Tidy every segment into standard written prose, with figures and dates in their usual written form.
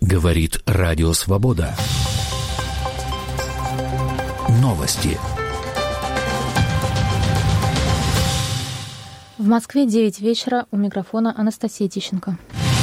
Говорит Радио Свобода. Новости. В Москве 9 вечера. У микрофона Анастасия Тищенко.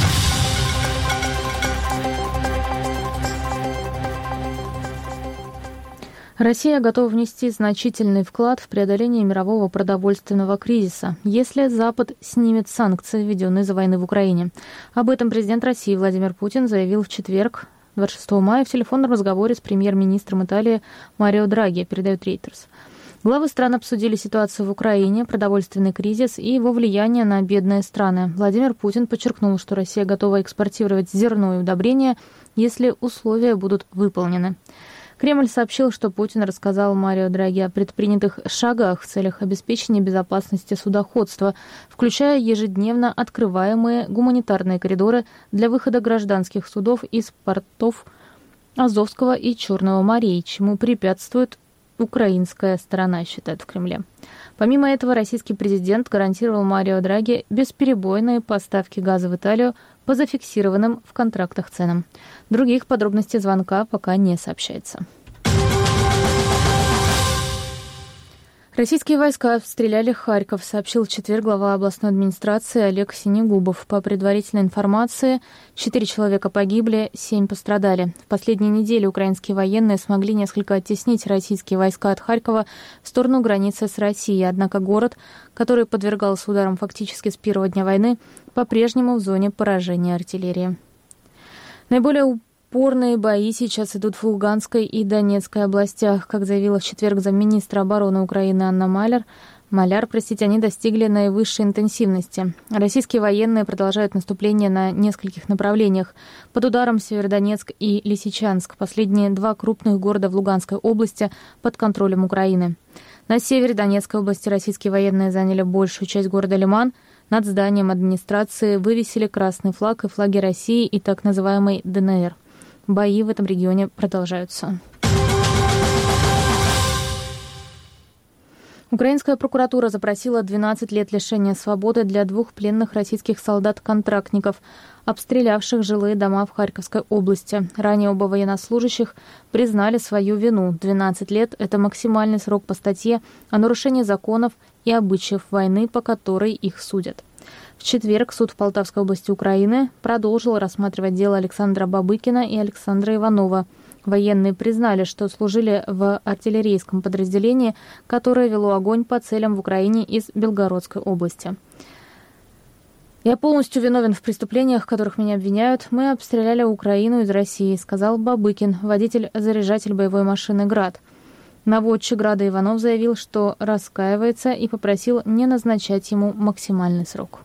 Россия готова внести значительный вклад в преодоление мирового продовольственного кризиса, если Запад снимет санкции, введенные из-за войны в Украине. Об этом президент России Владимир Путин заявил в четверг, 26 мая, в телефонном разговоре с премьер-министром Италии Марио Драги, передает Reuters. Главы стран обсудили ситуацию в Украине, продовольственный кризис и его влияние на бедные страны. Владимир Путин подчеркнул, что Россия готова экспортировать зерно и удобрения, если условия будут выполнены. Кремль сообщил, что Путин рассказал Марио Драги о предпринятых шагах в целях обеспечения безопасности судоходства, включая ежедневно открываемые гуманитарные коридоры для выхода гражданских судов из портов Азовского и Черного морей, чему препятствует украинская сторона, считают в Кремле. Помимо этого, российский президент гарантировал Марио Драги бесперебойные поставки газа в Италию по зафиксированным в контрактах ценам. Других подробностей звонка пока не сообщается. Российские войска обстреляли Харьков, сообщил в четверг глава областной администрации Олег Синегубов. По предварительной информации, 4 человека погибли, 7 пострадали. В последние недели украинские военные смогли несколько оттеснить российские войска от Харькова в сторону границы с Россией. Однако город, который подвергался ударам фактически с первого дня войны, по-прежнему в зоне поражения артиллерии. Наиболее упорные бои сейчас идут в Луганской и Донецкой областях. Как заявила в четверг замминистра обороны Украины Анна Маляр, они достигли наивысшей интенсивности. Российские военные продолжают наступление на нескольких направлениях. Под ударом Северодонецк и Лисичанск, последние 2 крупных города в Луганской области, под контролем Украины. На севере Донецкой области российские военные заняли большую часть города Лиман. Над зданием администрации вывесили красный флаг и флаги России и так называемой ДНР. Бои в этом регионе продолжаются. Украинская прокуратура запросила 12 лет лишения свободы для 2 пленных российских солдат-контрактников, обстрелявших жилые дома в Харьковской области. Ранее оба военнослужащих признали свою вину. 12 лет – это максимальный срок по статье о нарушении законов и обычаев войны, по которой их судят. В четверг суд в Полтавской области Украины продолжил рассматривать дело Александра Бабыкина и Александра Иванова. Военные признали, что служили в артиллерийском подразделении, которое вело огонь по целям в Украине из Белгородской области. «Я полностью виновен в преступлениях, в которых меня обвиняют. Мы обстреляли Украину из России», сказал Бабыкин, водитель-заряжатель боевой машины «Град». Наводчик «Града» Иванов заявил, что раскаивается и попросил не назначать ему максимальный срок.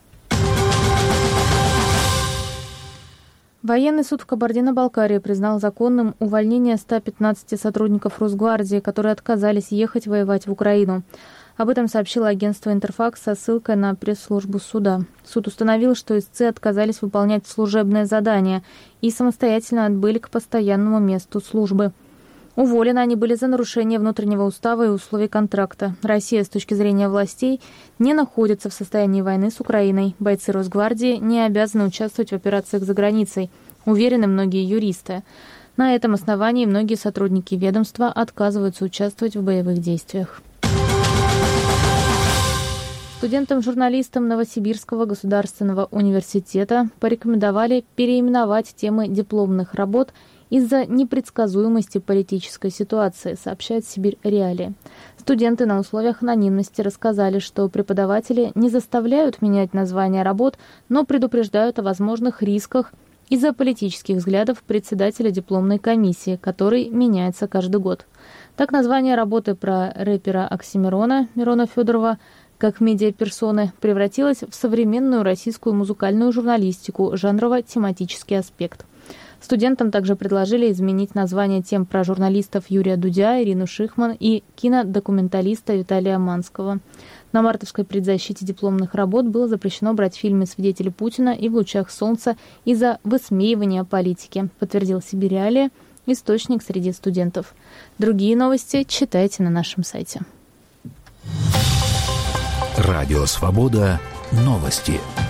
Военный суд в Кабардино-Балкарии признал законным увольнение 115 сотрудников Росгвардии, которые отказались ехать воевать в Украину. Об этом сообщило агентство «Интерфакс» со ссылкой на пресс-службу суда. Суд установил, что истцы отказались выполнять служебное задание и самостоятельно отбыли к постоянному месту службы. Уволены они были за нарушение внутреннего устава и условий контракта. Россия, с точки зрения властей, не находится в состоянии войны с Украиной. Бойцы Росгвардии не обязаны участвовать в операциях за границей, уверены многие юристы. На этом основании многие сотрудники ведомства отказываются участвовать в боевых действиях. Студентам-журналистам Новосибирского государственного университета порекомендовали переименовать темы дипломных работ из-за непредсказуемости политической ситуации, сообщает «Сибирь Реалии». Студенты на условиях анонимности рассказали, что преподаватели не заставляют менять название работ, но предупреждают о возможных рисках из-за политических взглядов председателя дипломной комиссии, который меняется каждый год. Так, название работы про рэпера Оксимирона Мирона Федорова как медиаперсоны превратилось в современную российскую музыкальную журналистику, жанрово-тематический аспект. Студентам также предложили изменить название тем про журналистов Юрия Дудя, Ирину Шихман и кинодокументалиста Виталия Манского. На мартовской предзащите дипломных работ было запрещено брать в фильме «Свидетели Путина» и «В лучах солнца» из-за высмеивания политики, подтвердил «Сибирь Реалии», источник среди студентов. Другие новости читайте на нашем сайте. Радио «Свобода». Новости.